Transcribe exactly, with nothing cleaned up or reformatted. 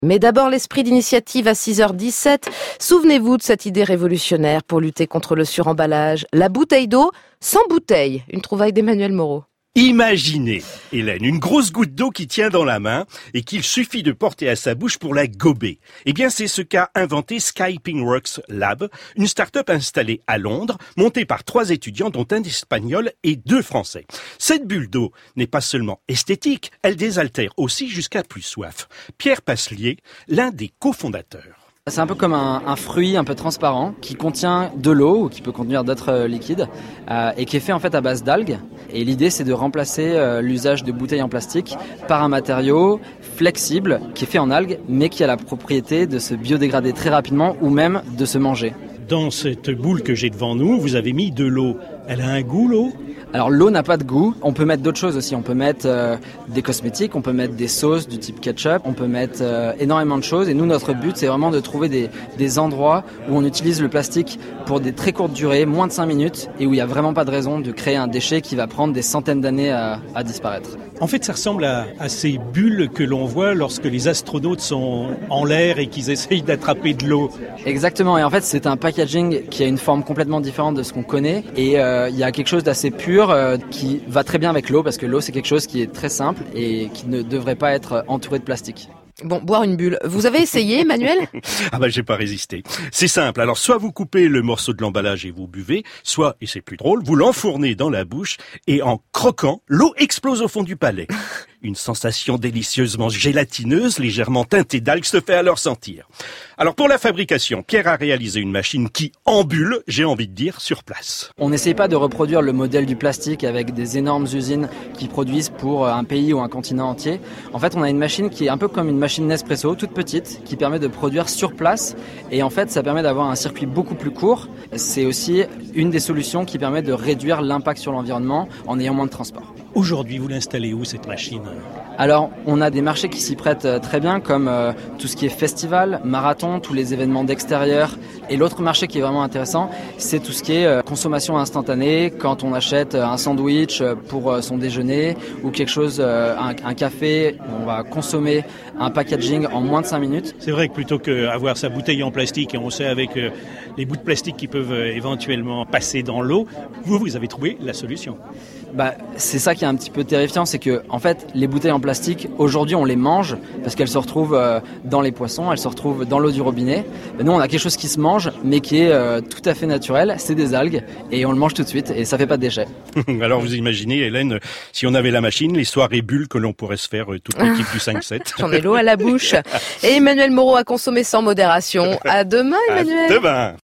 Mais d'abord l'esprit d'initiative à six heures dix-sept. Souvenez-vous de cette idée révolutionnaire pour lutter contre le suremballage. La bouteille d'eau sans bouteille. Une trouvaille d'Emmanuel Moreau. Imaginez, Hélène, une grosse goutte d'eau qui tient dans la main et qu'il suffit de porter à sa bouche pour la gober. Eh bien, c'est ce qu'a inventé Skypingworks Lab, une start-up installée à Londres, montée par trois étudiants dont un espagnol et deux français. Cette bulle d'eau n'est pas seulement esthétique, elle désaltère aussi jusqu'à plus soif. Pierre Passelier, l'un des cofondateurs. C'est un peu comme un, un fruit un peu transparent qui contient de l'eau ou qui peut contenir d'autres euh, liquides euh, et qui est fait en fait à base d'algues. Et l'idée c'est de remplacer euh, l'usage de bouteilles en plastique par un matériau flexible qui est fait en algues mais qui a la propriété de se biodégrader très rapidement ou même de se manger. Dans cette boule que j'ai devant nous, vous avez mis de l'eau. Elle a un goût, l'eau ? Alors l'eau n'a pas de goût, on peut mettre d'autres choses aussi, on peut mettre euh, des cosmétiques, on peut mettre des sauces du type ketchup, on peut mettre euh, énormément de choses et nous notre but c'est vraiment de trouver des, des endroits où on utilise le plastique pour des très courtes durées, moins de cinq minutes et où il n'y a vraiment pas de raison de créer un déchet qui va prendre des centaines d'années à, à disparaître. En fait ça ressemble à, à ces bulles que l'on voit lorsque les astronautes sont en l'air et qu'ils essayent d'attraper de l'eau. Exactement, et en fait c'est un packaging qui a une forme complètement différente de ce qu'on connaît et euh, il y a quelque chose d'assez pur euh, qui va très bien avec l'eau parce que l'eau c'est quelque chose qui est très simple et qui ne devrait pas être entouré de plastique. Bon, boire une bulle. Vous avez essayé, Emmanuel ? Ah bah j'ai pas résisté. C'est simple, alors soit vous coupez le morceau de l'emballage et vous buvez, soit, et c'est plus drôle, vous l'enfournez dans la bouche et en croquant, l'eau explose au fond du palais. Une sensation délicieusement gélatineuse, légèrement teintée d'algues se fait alors sentir. Alors pour la fabrication, Pierre a réalisé une machine qui embule, j'ai envie de dire, sur place. On n'essaye pas de reproduire le modèle du plastique avec des énormes usines qui produisent pour un pays ou un continent entier. En fait, on a une machine qui est un peu comme une machine Nespresso, toute petite, qui permet de produire sur place. Et en fait, ça permet d'avoir un circuit beaucoup plus court. C'est aussi une des solutions qui permet de réduire l'impact sur l'environnement en ayant moins de transport. Aujourd'hui, vous l'installez où cette machine ? Alors, on a des marchés qui s'y prêtent très bien, comme euh, tout ce qui est festival, marathon, tous les événements d'extérieur. Et l'autre marché qui est vraiment intéressant, c'est tout ce qui est euh, consommation instantanée, quand on achète un sandwich pour euh, son déjeuner ou quelque chose, euh, un, un café, on va consommer un packaging en moins de cinq minutes. C'est vrai que plutôt qu'avoir sa bouteille en plastique, et on sait avec euh, les bouts de plastique qui peuvent euh, éventuellement passer dans l'eau, vous, vous avez trouvé la solution. Bah, c'est ça qui est un petit peu terrifiant, c'est que en fait les bouteilles en plastique aujourd'hui on les mange parce qu'elles se retrouvent euh, dans les poissons, elles se retrouvent dans l'eau du robinet. Mais nous on a quelque chose qui se mange mais qui est euh, tout à fait naturel, c'est des algues et on le mange tout de suite et ça fait pas de déchets. Alors vous imaginez Hélène, si on avait la machine, les soirées bulles que l'on pourrait se faire euh, toute l'équipe du cinq sept. J'en ai l'eau à la bouche. Et Emmanuel Moreau a consommé sans modération. À demain Emmanuel. À demain.